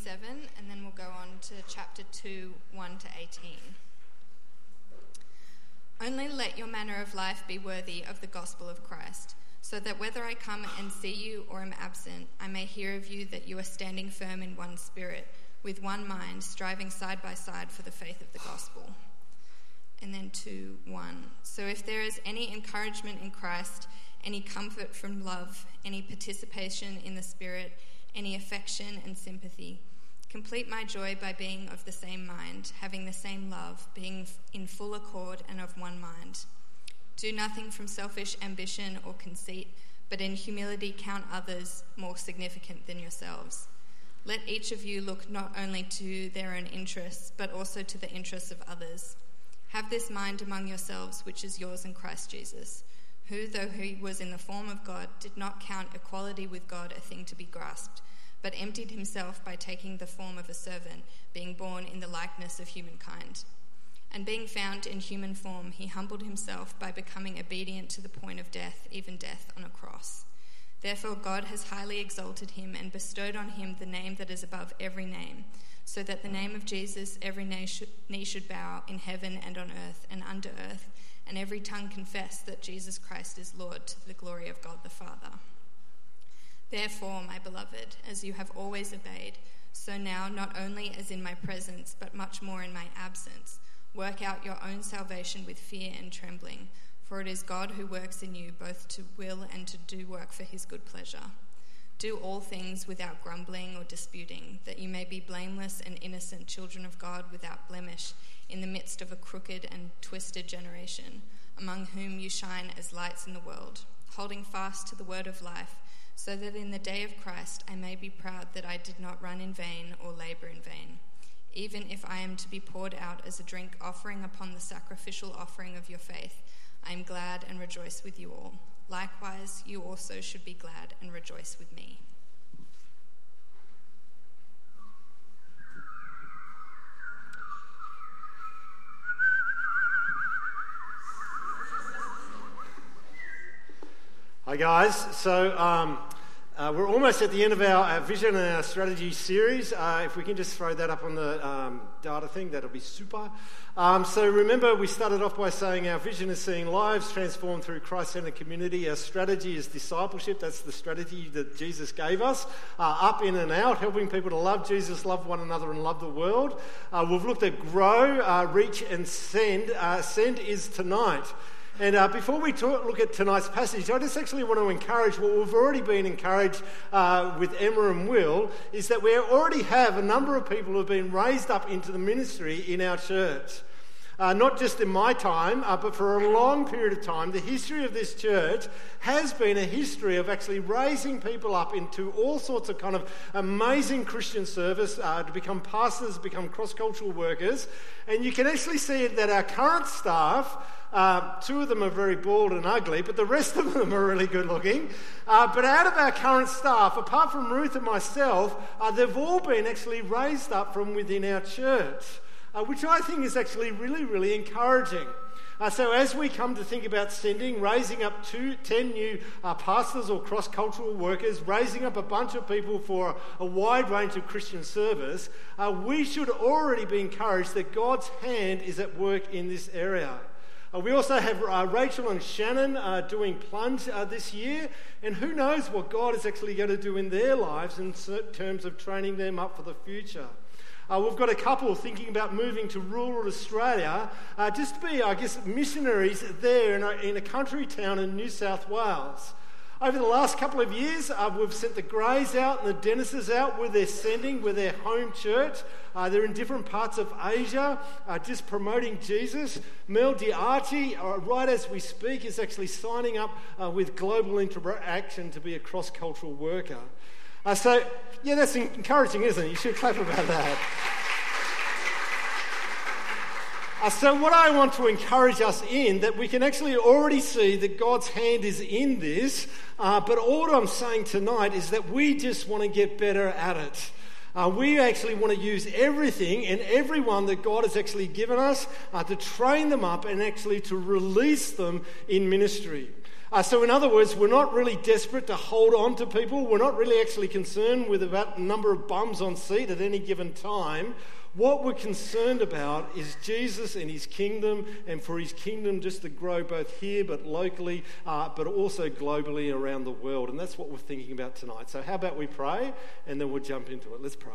27, and then we'll go on to chapter 2, 1 to 18. Only let your manner of life be worthy of the gospel of Christ, so that whether I come and see you or am absent, I may hear of you that you are standing firm in one spirit, with one mind, striving side by side for the faith of the gospel. And then 2, 1. So if there is any encouragement in Christ, any comfort from love, any participation in the Spirit, any affection and sympathy, complete my joy by being of the same mind, having the same love, being in full accord and of one mind. Do nothing from selfish ambition or conceit, but in humility count others more significant than yourselves. Let each of you look not only to their own interests, but also to the interests of others. Have this mind among yourselves, which is yours in Christ Jesus, who, though he was in the form of God, did not count equality with God a thing to be grasped, but emptied himself by taking the form of a servant, being born in the likeness of humankind. And being found in human form, he humbled himself by becoming obedient to the point of death, even death on a cross. Therefore God has highly exalted him and bestowed on him the name that is above every name, so that the name of Jesus every knee should bow in heaven and on earth and under earth, and every tongue confess that Jesus Christ is Lord, to the glory of God the Father. Therefore, my beloved, as you have always obeyed, so now, not only as in my presence, but much more in my absence, work out your own salvation with fear and trembling, for it is God who works in you both to will and to do work for his good pleasure. Do all things without grumbling or disputing, that you may be blameless and innocent children of God without blemish, in the midst of a crooked and twisted generation, among whom you shine as lights in the world, holding fast to the word of life, so that in the day of Christ I may be proud that I did not run in vain or labour in vain. Even if I am to be poured out as a drink offering upon the sacrificial offering of your faith, I am glad and rejoice with you all. Likewise, you also should be glad and rejoice with me. Hi guys, so we're almost at the end of our vision and our strategy series. If we can just throw that up on the data thing, that'll be super. So remember, we started off by saying our vision is seeing lives transformed through Christ-centered community. Our strategy is discipleship. That's the strategy that Jesus gave us. Up, in and out, helping people to love Jesus, love one another and love the world. We've looked at grow, reach and send. Send is tonight. And before we look at tonight's passage, I just actually want to encourage what we've already been encouraged with Emma and Will, is that we already have a number of people who have been raised up into the ministry in our church. Not just in my time, but for a long period of time, the history of this church has been a history of actually raising people up into all sorts of kind of amazing Christian service, to become pastors, become cross-cultural workers. And you can actually see that our current staff, 2 of them are very bald and ugly, but the rest of them are really good looking. But out of our current staff, apart from Ruth and myself, they've all been actually raised up from within our church, which I think is actually really, really encouraging. So as we come to think about sending, raising up 10 new pastors or cross-cultural workers, raising up a bunch of people for a wide range of Christian service, we should already be encouraged that God's hand is at work in this area. We also have Rachel and Shannon doing Plunge this year, and who knows what God is actually going to do in their lives in terms of training them up for the future. We've got a couple thinking about moving to rural Australia, just to be, I guess, missionaries there in a country town in New South Wales. Over the last couple of years, we've sent the Greys out and the Dennises out with their sending, with their home church. They're in different parts of Asia, just promoting Jesus. Mel Diarchi, right as we speak, is actually signing up with Global Interaction to be a cross-cultural worker. So, yeah, that's encouraging, isn't it? You should clap about that. So what I want to encourage us in, that we can actually already see that God's hand is in this, but all I'm saying tonight is that we just want to get better at it. We actually want to use everything and everyone that God has actually given us to train them up and actually to release them in ministry. So in other words, we're not really desperate to hold on to people. We're not really actually concerned with about the number of bums on seat at any given time. What we're concerned about is Jesus and his kingdom, and for his kingdom just to grow both here but locally, but also globally around the world. And that's what we're thinking about tonight. So how about we pray, and then we'll jump into it. Let's pray.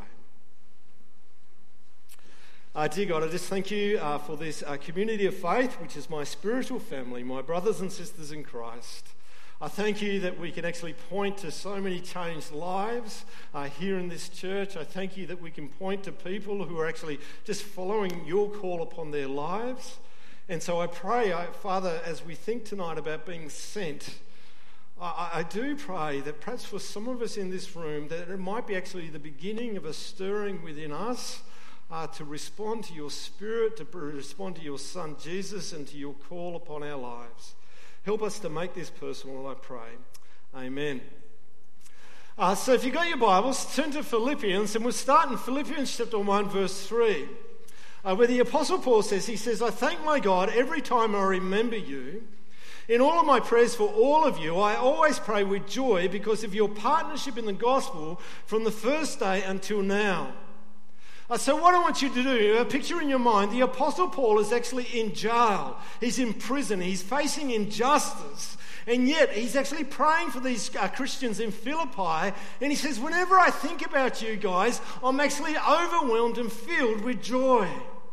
Dear God, I just thank you for this community of faith, which is my spiritual family, my brothers and sisters in Christ. I thank you that we can actually point to so many changed lives here in this church. I thank you that we can point to people who are actually just following your call upon their lives. And so I pray, Father, as we think tonight about being sent, I do pray that perhaps for some of us in this room, that it might be actually the beginning of a stirring within us to respond to your Spirit, to respond to your Son Jesus, and to your call upon our lives. Help us to make this personal, I pray. Amen. So if you've got your Bibles, turn to Philippians, and we'll start in Philippians chapter 1, verse 3, where the Apostle Paul says, I thank my God every time I remember you. In all of my prayers for all of you, I always pray with joy because of your partnership in the gospel from the first day until now. So what I want you to do, picture in your mind, the Apostle Paul is actually in jail. He's in prison. He's facing injustice. And yet he's actually praying for these Christians in Philippi. And he says, whenever I think about you guys, I'm actually overwhelmed and filled with joy.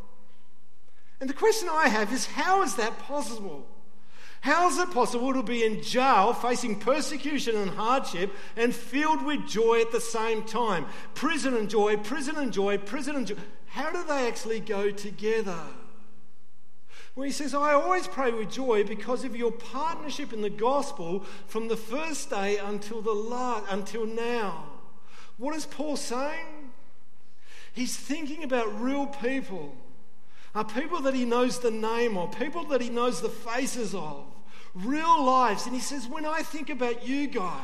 And the question I have is, how is that possible? How is it possible to be in jail, facing persecution and hardship, and filled with joy at the same time? Prison and joy, prison and joy, prison and joy. How do they actually go together? Well, he says, I always pray with joy because of your partnership in the gospel from the first day until now. What is Paul saying? He's thinking about real people. People that he knows the name of, people that he knows the faces of, real lives. And he says, when I think about you guys,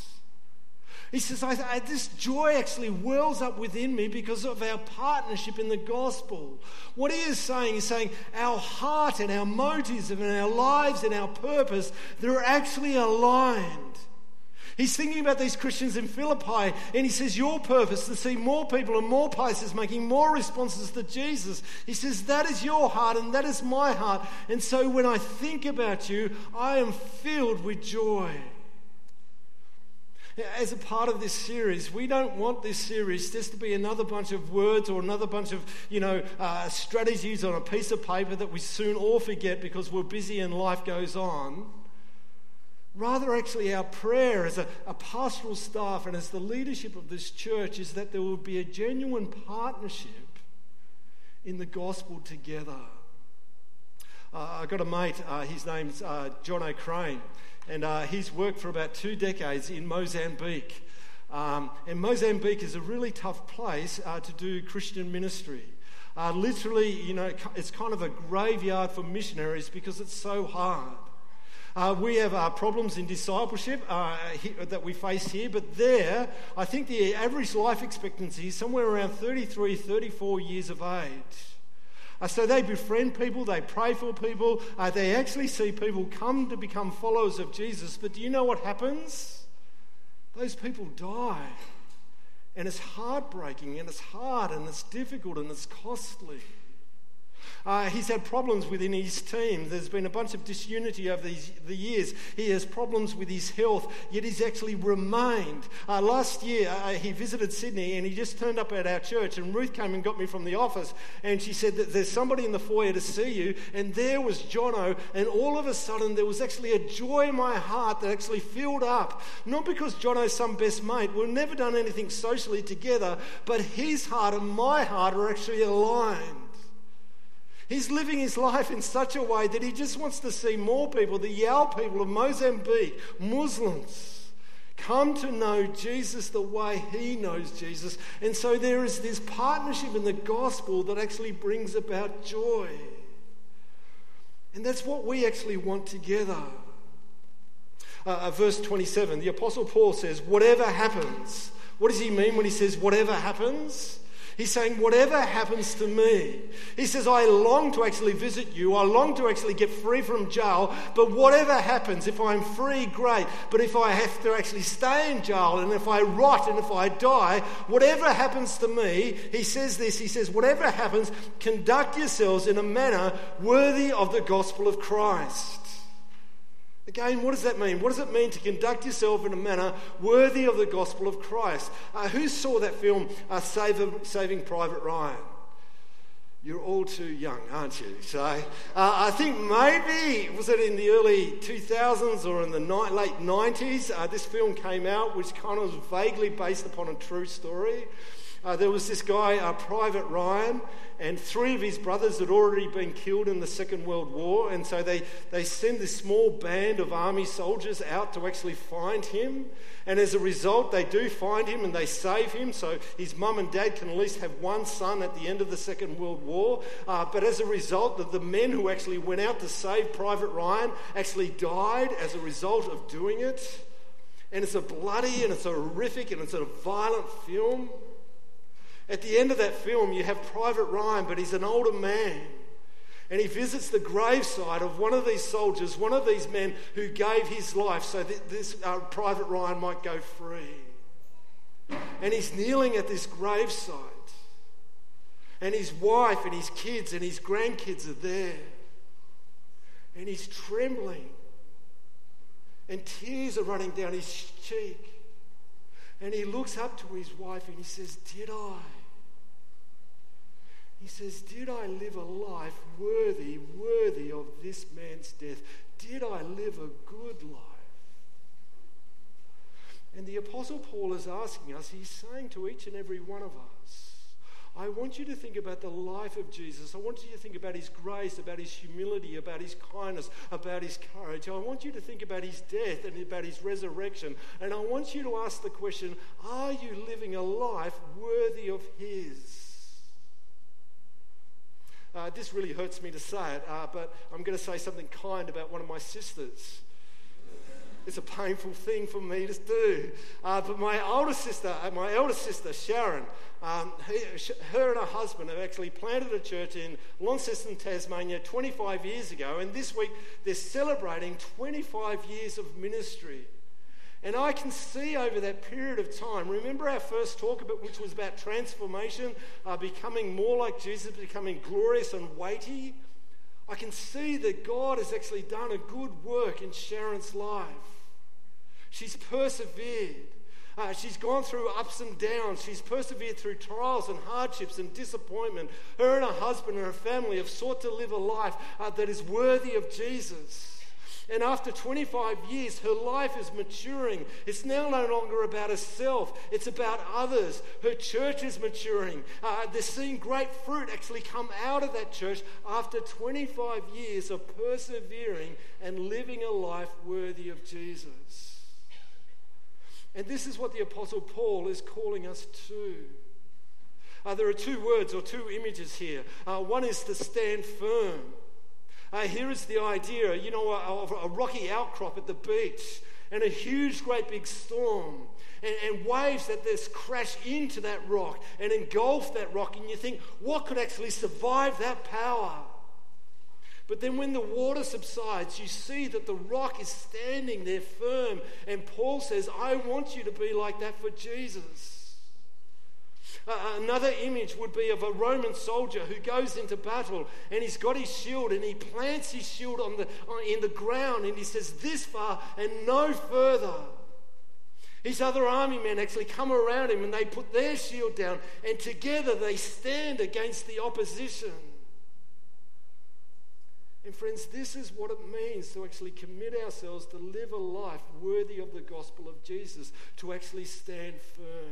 he says, this joy actually wells up within me because of our partnership in the gospel. What he is saying, he's saying our heart and our motives and our lives and our purpose, they're actually aligned. He's thinking about these Christians in Philippi, and he says, your purpose to see more people in more places making more responses to Jesus. He says, that is your heart and that is my heart. And so when I think about you, I am filled with joy. As a part of this series, we don't want this series just to be another bunch of words or another bunch of, strategies on a piece of paper that we soon all forget because we're busy and life goes on. Rather, actually, our prayer as a pastoral staff and as the leadership of this church is that there will be a genuine partnership in the gospel together. I've got a mate, his name's John O'Crane, and he's worked for about 2 decades in Mozambique. And Mozambique is a really tough place to do Christian ministry. Literally, it's kind of a graveyard for missionaries because it's so hard. We have problems in discipleship that we face here, but there, I think the average life expectancy is somewhere around 33, 34 years of age. So they befriend people, they pray for people, they actually see people come to become followers of Jesus. But do you know what happens? Those people die. And it's heartbreaking, and it's hard, and it's difficult, and it's costly. He's had problems within his team. There's been a bunch of disunity over the years. He has problems with his health, yet he's actually remained. Last year, he visited Sydney, and he just turned up at our church, and Ruth came and got me from the office, and she said that there's somebody in the foyer to see you, and there was Jono, and all of a sudden there was actually a joy in my heart that actually filled up. Not because Jono's some best mate. We've never done anything socially together, but his heart and my heart are actually aligned. He's living his life in such a way that he just wants to see more people, the Yao people of Mozambique, Muslims, come to know Jesus the way he knows Jesus. And so there is this partnership in the gospel that actually brings about joy. And that's what we actually want together. Verse 27, the Apostle Paul says, whatever happens. What does he mean when he says whatever happens? He's saying, whatever happens to me. He says, I long to actually visit you. I long to actually get free from jail. But whatever happens, if I'm free, great. But if I have to actually stay in jail, and if I rot, and if I die, whatever happens to me, he says this, he says, whatever happens, conduct yourselves in a manner worthy of the gospel of Christ. Again, what does that mean? What does it mean to conduct yourself in a manner worthy of the gospel of Christ? Who saw that film, Saving Private Ryan? You're all too young, aren't you? So I think maybe, was it in the early 2000s or in the late 90s, this film came out, which kind of was vaguely based upon a true story. There was this guy, Private Ryan, and 3 of his brothers had already been killed in the Second World War, and so they send this small band of army soldiers out to actually find him, and as a result they do find him and they save him, so his mum and dad can at least have one son at the end of the Second World War, but as a result, the men who actually went out to save Private Ryan actually died as a result of doing it, and it's a bloody and it's a horrific and it's a violent film. At the end of that film, you have Private Ryan, but he's an older man. And he visits the graveside of one of these soldiers, one of these men who gave his life so that this Private Ryan might go free. And he's kneeling at this graveside. And his wife and his kids and his grandkids are there. And he's trembling. And tears are running down his cheek. And he looks up to his wife and he says, did I? He says, did I live a life worthy of this man's death? Did I live a good life? And the Apostle Paul is asking us, he's saying to each and every one of us, I want you to think about the life of Jesus. I want you to think about his grace, about his humility, about his kindness, about his courage. I want you to think about his death and about his resurrection. And I want you to ask the question, are you living a life worthy of his? This really hurts me to say it, but I'm going to say something kind about one of my sisters. It's a painful thing for me to do. But my eldest sister, Sharon, her and her husband have actually planted a church in Launceston, Tasmania 25 years ago. And this week they're celebrating 25 years of ministry. And I can see over that period of time, remember our first talk about, which was about transformation, becoming more like Jesus, becoming glorious and weighty? I can see that God has actually done a good work in Sharon's life. She's persevered. She's gone through ups and downs. She's persevered through trials and hardships and disappointment. Her and her husband and her family have sought to live a life that is worthy of Jesus. And after 25 years, her life is maturing. It's now no longer about herself. It's about others. Her church is maturing. They're seeing great fruit actually come out of that church after 25 years of persevering and living a life worthy of Jesus. And this is what the Apostle Paul is calling us to. There are 2 words or 2 images here. One is to stand firm. Here is the idea, of a rocky outcrop at the beach and a huge, great big storm and waves that just crash into that rock and engulf that rock, and you think, what could actually survive that power? But then when the water subsides, you see that the rock is standing there firm, and Paul says, I want you to be like that for Jesus. Another image would be of a Roman soldier who goes into battle and he's got his shield and he plants his shield in the ground and he says, this far and no further. His other army men actually come around him and they put their shield down and together they stand against the opposition. And friends, this is what it means to actually commit ourselves to live a life worthy of the gospel of Jesus, to actually stand firm.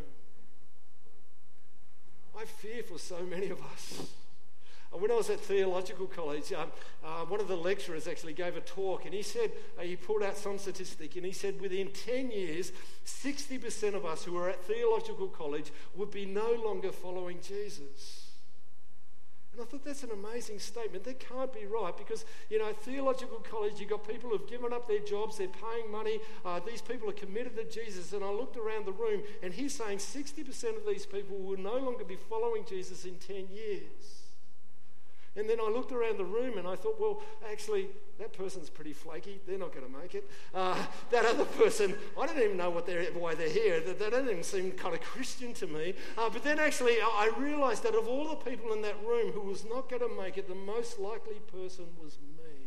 I fear for so many of us. When I was at theological college, one of the lecturers actually gave a talk, and he said, he pulled out some statistic, and he said within 10 years, 60% of us who are at theological college would be no longer following Jesus. And I thought, that's an amazing statement. That can't be right because, theological college, you've got people who've given up their jobs, they're paying money, these people are committed to Jesus. And I looked around the room and he's saying 60% of these people will no longer be following Jesus in 10 years. And then I looked around the room and I thought, well, actually, that person's pretty flaky. They're not going to make it. That other person, I don't even know why they're here. They don't even seem kind of Christian to me. But then actually, I realised that of all the people in that room who was not going to make it, the most likely person was me.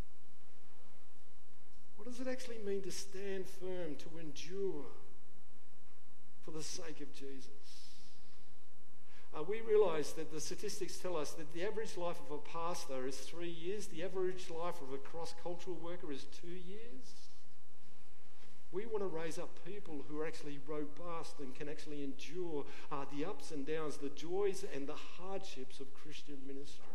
What does it actually mean to stand firm, to endure for the sake of Jesus? We realise that the statistics tell us that the average life of a pastor is 3 years. The average life of a cross-cultural worker is 2 years. We want to raise up people who are actually robust and can actually endure the ups and downs, the joys and the hardships of Christian ministry.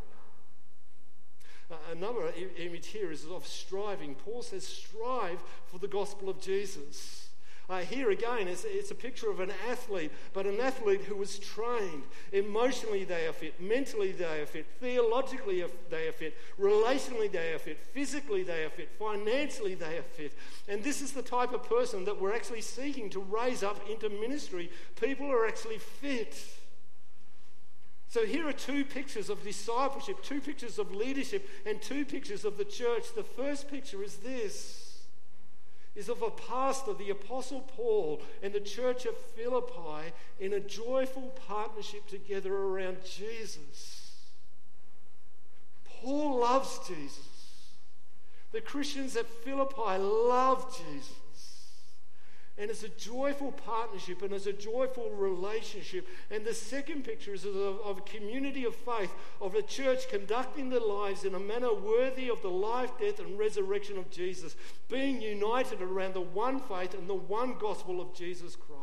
Another image here is of striving. Paul says, strive for the gospel of Jesus. Here again, it's a picture of an athlete, but an athlete who was trained. Emotionally they are fit, mentally they are fit, theologically they are fit, relationally they are fit, physically they are fit, financially they are fit. And this is the type of person that we're actually seeking to raise up into ministry. People are actually fit. So here are two pictures of discipleship, two pictures of leadership, and two pictures of the church. The first picture is this. Is of a pastor, the Apostle Paul, and the church at Philippi in a joyful partnership together around Jesus. Paul loves Jesus. The Christians at Philippi love Jesus. And it's a joyful partnership and it's a joyful relationship. And the second picture is of a community of faith, of a church conducting their lives in a manner worthy of the life, death, and resurrection of Jesus, being united around the one faith and the one gospel of Jesus Christ.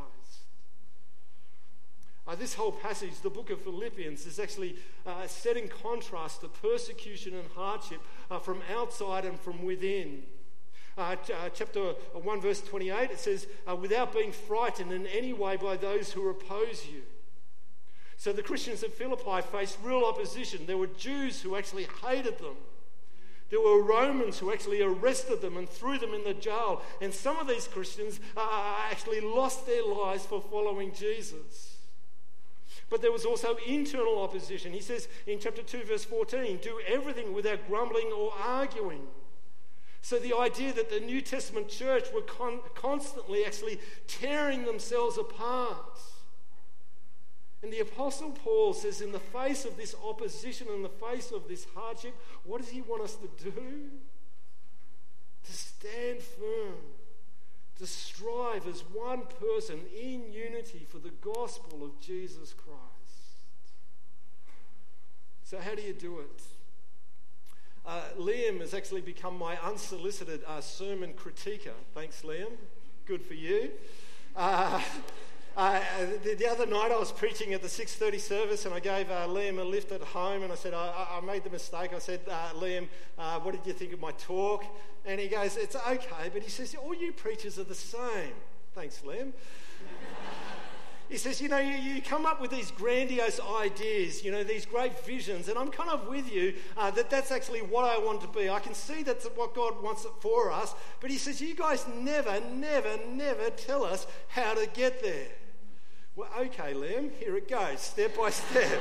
This whole passage, the book of Philippians, is actually set in contrast to persecution and hardship from outside and from within. Chapter 1 verse 28, it says, without being frightened in any way by those who oppose you. So the Christians at Philippi faced real opposition. There were Jews who actually hated them. There were Romans who actually arrested them and threw them in the jail. And some of these Christians actually lost their lives for following Jesus. But there was also internal opposition. He says in chapter 2 verse 14, do everything without grumbling or arguing. So the idea that the New Testament church were constantly actually tearing themselves apart. And the Apostle Paul says in the face of this opposition, in the face of this hardship, what does he want us to do? To stand firm, to strive as one person in unity for the gospel of Jesus Christ. So how do you do it? Liam has actually become my unsolicited sermon critiquer. Thanks, Liam. Good for you. The other night I was preaching at the 6:30 service and I gave Liam a lift at home and I said, I made the mistake. I said, Liam, what did you think of my talk? And he goes, it's okay, but he says, all you preachers are the same. Thanks, Liam. He says, you come up with these grandiose ideas, these great visions, and I'm kind of with you that's actually what I want to be. I can see that's what God wants for us, but he says, you guys never tell us how to get there. Well, okay, Liam, here it goes, step by step.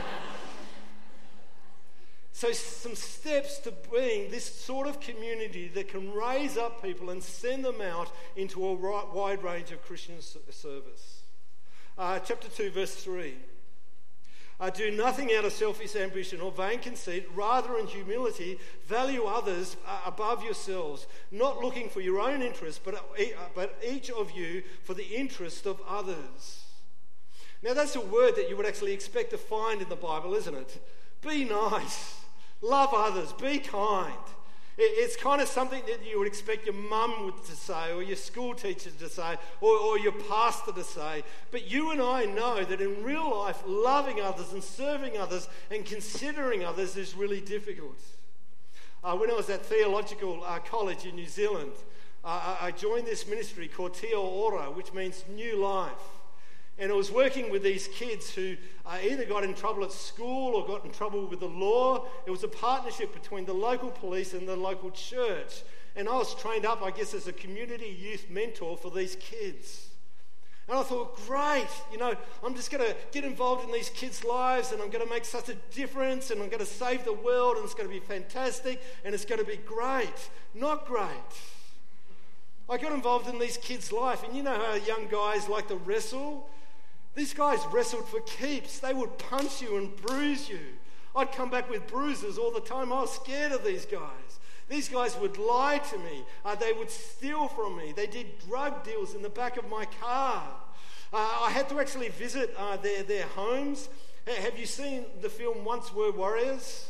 So some steps to being this sort of community that can raise up people and send them out into a wide range of Christian service. Chapter 2, verse 3. Do nothing out of selfish ambition or vain conceit, rather in humility value others above yourselves, not looking for your own interest, but each of you for the interest of others. Now that's a word that you would actually expect to find in the Bible, isn't it? Be nice, love others, be kind. It's kind of something that you would expect your mum to say or your school teacher to say or your pastor to say. But you and I know that in real life, loving others and serving others and considering others is really difficult. When I was at theological college in New Zealand, I joined this ministry called Te Ora, which means new life. And it was working with these kids who either got in trouble at school or got in trouble with the law. It was a partnership between the local police and the local church. And I was trained up, I guess, as a community youth mentor for these kids. And I thought, great, I'm just going to get involved in these kids' lives and I'm going to make such a difference and I'm going to save the world and it's going to be fantastic and it's going to be great. Not great. I got involved in these kids' life, and you know how young guys like to wrestle? These guys wrestled for keeps. They would punch you and bruise you. I'd come back with bruises all the time. I was scared of these guys. These guys would lie to me. They would steal from me. They did drug deals in the back of my car. I had to actually visit their homes. Have you seen the film Once Were Warriors?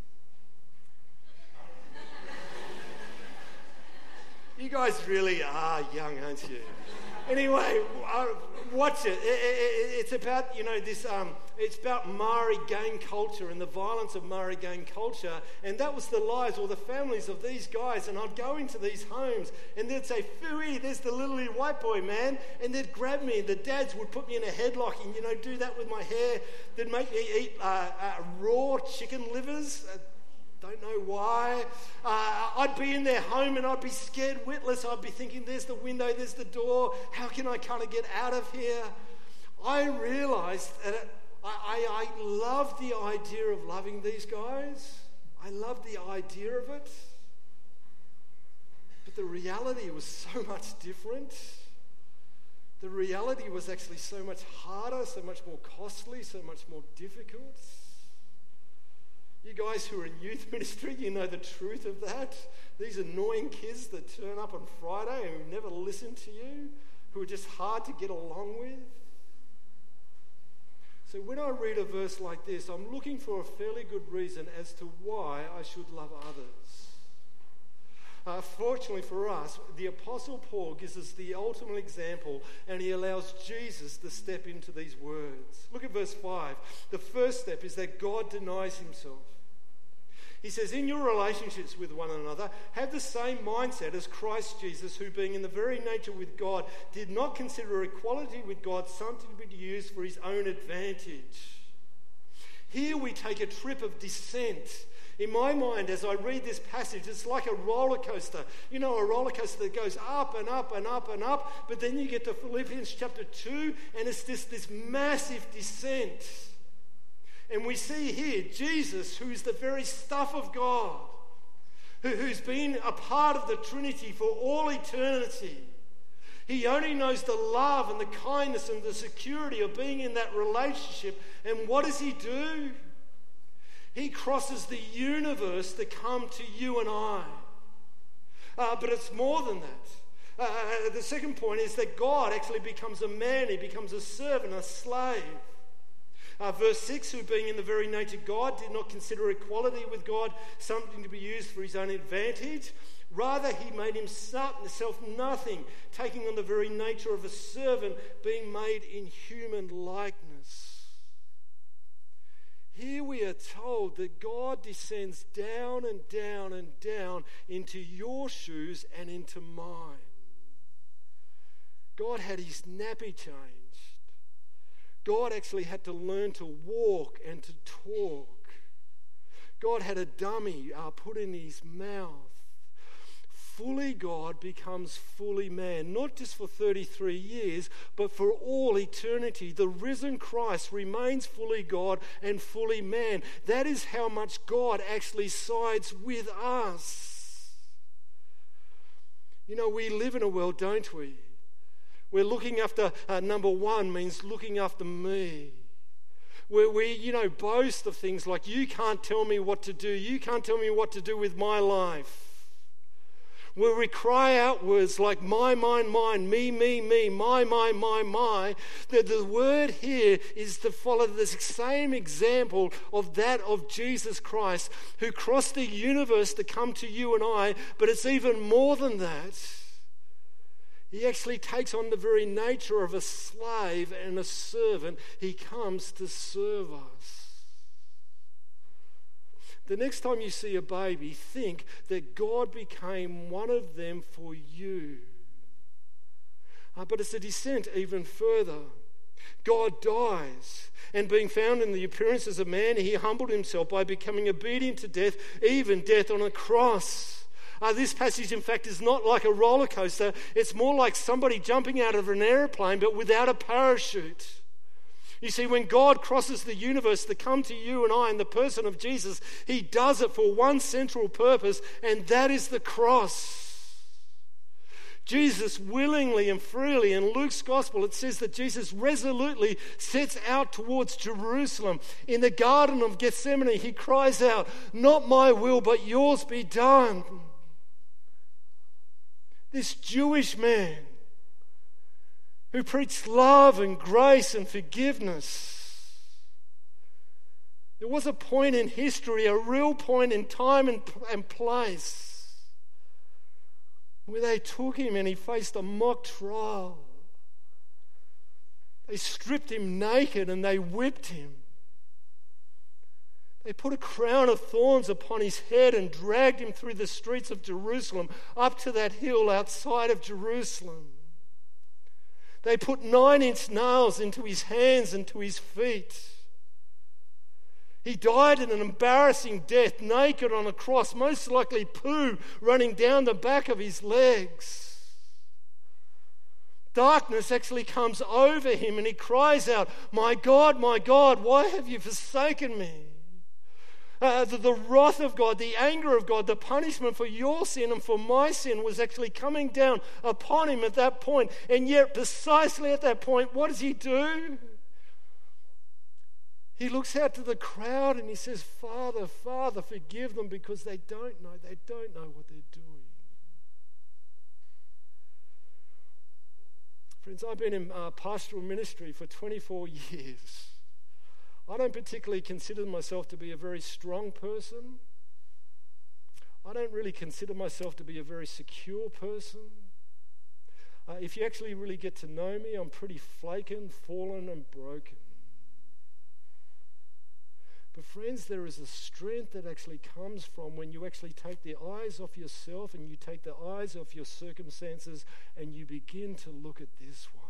You guys really are young, aren't you? Anyway, watch it. It's about, this. It's about Maori gang culture and the violence of Maori gang culture. And that was the lives or the families of these guys. And I'd go into these homes and they'd say, "Phooey, there's the little white boy, man." And they'd grab me. The dads would put me in a headlock and, do that with my hair. They'd make me eat raw chicken livers. Don't know why. I'd be in their home and I'd be scared witless. I'd be thinking, there's the window, there's the door. How can I kind of get out of here? I realised that I love the idea of loving these guys. I love the idea of it. But the reality was so much different. The reality was actually so much harder, so much more costly, so much more difficult. You guys who are in youth ministry, you know the truth of that. These annoying kids that turn up on Friday and who never listen to you, who are just hard to get along with. So when I read a verse like this, I'm looking for a fairly good reason as to why I should love others. Fortunately for us, the Apostle Paul gives us the ultimate example and he allows Jesus to step into these words. Look at verse 5. The first step is that God denies himself. He says, in your relationships with one another, have the same mindset as Christ Jesus, who being in the very nature with God, did not consider equality with God something to be used for his own advantage. Here we take a trip of descent. In my mind, as I read this passage, it's like a roller coaster. A roller coaster that goes up and up and up and up, but then you get to Philippians chapter 2, and it's just this massive descent. And we see here Jesus, who's the very stuff of God, who's been a part of the Trinity for all eternity. He only knows the love and the kindness and the security of being in that relationship. And what does he do? He crosses the universe to come to you and I. But it's more than that. The second point is that God actually becomes a man. He becomes a servant, a slave. Verse 6, who being in the very nature God, did not consider equality with God something to be used for his own advantage. Rather, he made himself nothing, taking on the very nature of a servant, being made in human likeness. Here we are told that God descends down and down and down into your shoes and into mine. God had his nappy changed. God actually had to learn to walk and to talk. God had a dummy put in his mouth. Fully God becomes fully man, not just for 33 years, but for all eternity. The risen Christ remains fully God and fully man. That is how much God actually sides with us. We live in a world, don't we? We're looking after, number one means looking after me. Where we, boast of things like, you can't tell me what to do. You can't tell me what to do with my life. Where we cry out words like my, mine, mine, me, my. The word here is to follow the same example of that of Jesus Christ, who crossed the universe to come to you and I, but it's even more than that. He actually takes on the very nature of a slave and a servant. He comes to serve us. The next time you see a baby, think that God became one of them for you. But it's a descent even further. God dies, and being found in the appearance as a man, he humbled himself by becoming obedient to death, even death on a cross. This passage, in fact, is not like a roller coaster. It's more like somebody jumping out of an airplane, but without a parachute. You see, when God crosses the universe to come to you and I in the person of Jesus, he does it for one central purpose, and that is the cross. Jesus willingly and freely, in Luke's gospel, it says that Jesus resolutely sets out towards Jerusalem. In the Garden of Gethsemane, he cries out, "Not my will, but yours be done." This Jewish man who preached love and grace and forgiveness. There was a point in history, a real point in time and place, where they took him and he faced a mock trial. They stripped him naked and they whipped him. They put a crown of thorns upon his head and dragged him through the streets of Jerusalem up to that hill outside of Jerusalem. They put 9-inch nails into his hands and to his feet. He died in an embarrassing death, naked on a cross, most likely poo running down the back of his legs. Darkness actually comes over him and he cries out, my God, why have you forsaken me?" The wrath of God, the anger of God, the punishment for your sin and for my sin was actually coming down upon him at that point. And yet, precisely at that point, what does he do? He looks out to the crowd and he says, Father, forgive them because they don't know what they're doing. Friends, I've been in pastoral ministry for 24 years. I don't particularly consider myself to be a very strong person. I don't really consider myself to be a very secure person. If you actually really get to know me, I'm pretty flaken, fallen, and broken. But friends, there is a strength that actually comes from when you actually take the eyes off yourself and you take the eyes off your circumstances and you begin to look at this one.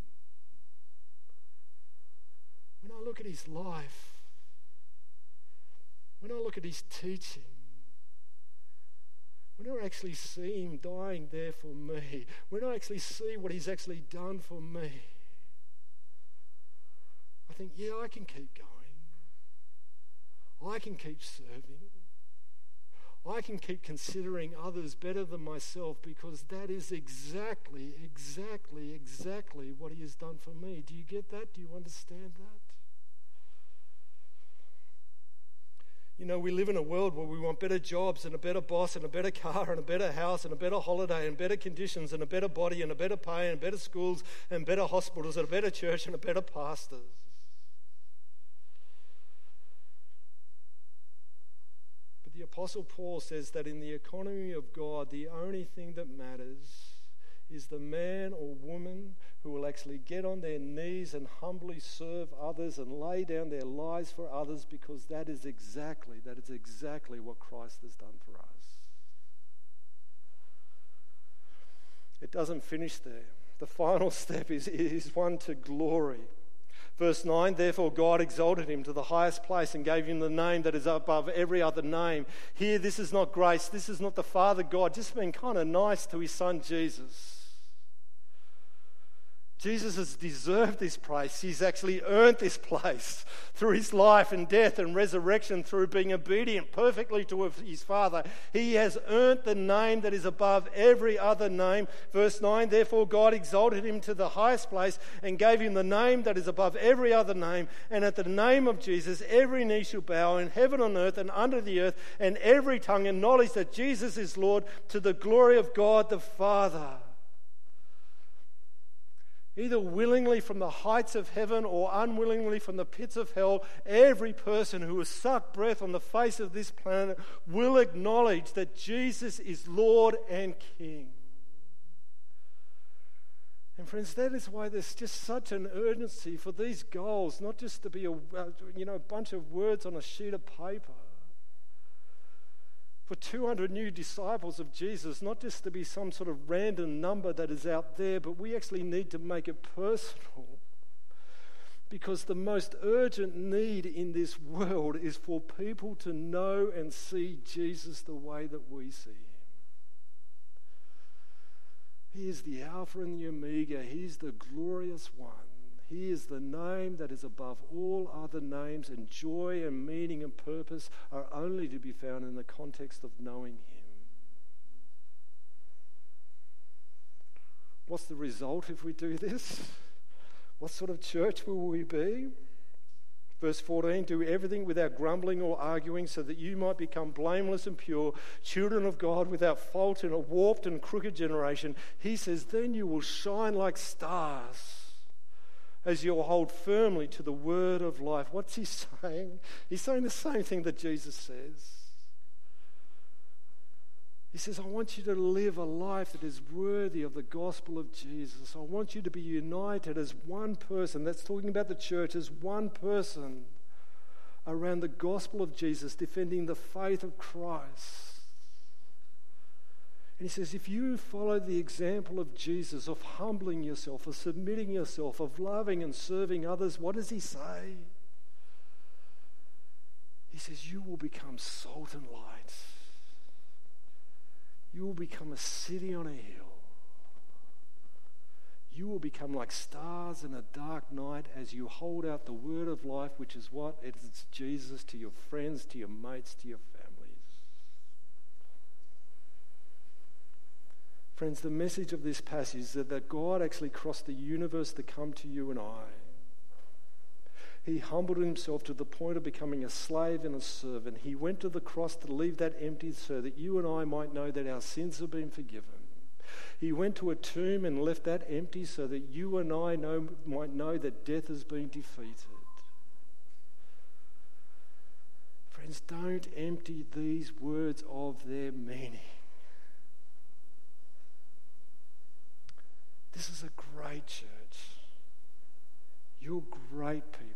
When I look at his life, when I look at his teaching, when I actually see him dying there for me, when I actually see what he's actually done for me, I think, yeah, I can keep going. I can keep serving. I can keep considering others better than myself because that is exactly what he has done for me. Do you get that? Do you understand that? You know, we live in a world where we want better jobs and a better boss and a better car and a better house and a better holiday and better conditions and a better body and a better pay and better schools and better hospitals and a better church and a better pastors. But the Apostle Paul says that in the economy of God, the only thing that matters is the man or woman who will actually get on their knees and humbly serve others and lay down their lives for others, because that is exactly what Christ has done for us. It doesn't finish there. The final step is one to glory. Verse 9, therefore God exalted him to the highest place and gave him the name that is above every other name. Here, this is not grace. This is not the Father God just being kind of nice to his son Jesus. Jesus has deserved this place. He's actually earned this place through his life and death and resurrection, through being obedient perfectly to his Father. He has earned the name that is above every other name. Verse 9, therefore God exalted him to the highest place and gave him the name that is above every other name. And at the name of Jesus, every knee shall bow in heaven, on earth, and under the earth, and every tongue acknowledge that Jesus is Lord, to the glory of God the Father. Either willingly from the heights of heaven or unwillingly from the pits of hell, every person who has sucked breath on the face of this planet will acknowledge that Jesus is Lord and King. And friends, that is why there's just such an urgency for these goals, not just to be a bunch of words on a sheet of paper. For 200 new disciples of Jesus, not just to be some sort of random number that is out there, but we actually need to make it personal. Because the most urgent need in this world is for people to know and see Jesus the way that we see him. He is the Alpha and the Omega. He is the glorious one. He is the name that is above all other names, and joy and meaning and purpose are only to be found in the context of knowing him. What's the result if we do this? What sort of church will we be? Verse 14, do everything without grumbling or arguing, so that you might become blameless and pure, children of God without fault in a warped and crooked generation. He says, then you will shine like stars as you'll hold firmly to the word of life. What's he saying? He's saying the same thing that Jesus says. He says, I want you to live a life that is worthy of the gospel of Jesus. I want you to be united as one person. That's talking about the church as one person around the gospel of Jesus, defending the faith of Christ. And he says, if you follow the example of Jesus, of humbling yourself, of submitting yourself, of loving and serving others, what does he say? He says, you will become salt and light. You will become a city on a hill. You will become like stars in a dark night as you hold out the word of life, which is what? It's Jesus, to your friends, to your mates, to your families. Friends, the message of this passage is that God actually crossed the universe to come to you and I. He humbled himself to the point of becoming a slave and a servant. He went to the cross to leave that empty so that you and I might know that our sins have been forgiven. He went to a tomb and left that empty so that you and I might know that death has been defeated. Friends, don't empty these words of their meaning. This is a great church. You're great people.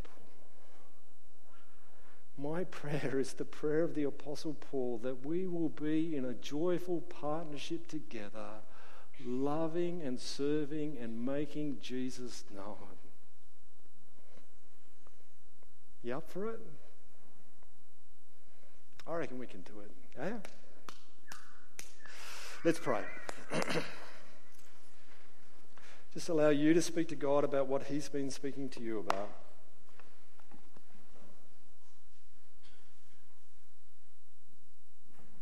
My prayer is the prayer of the Apostle Paul, that we will be in a joyful partnership together, loving and serving and making Jesus known. You up for it? I reckon we can do it. Eh? Let's pray. Just allow you to speak to God about what he's been speaking to you about.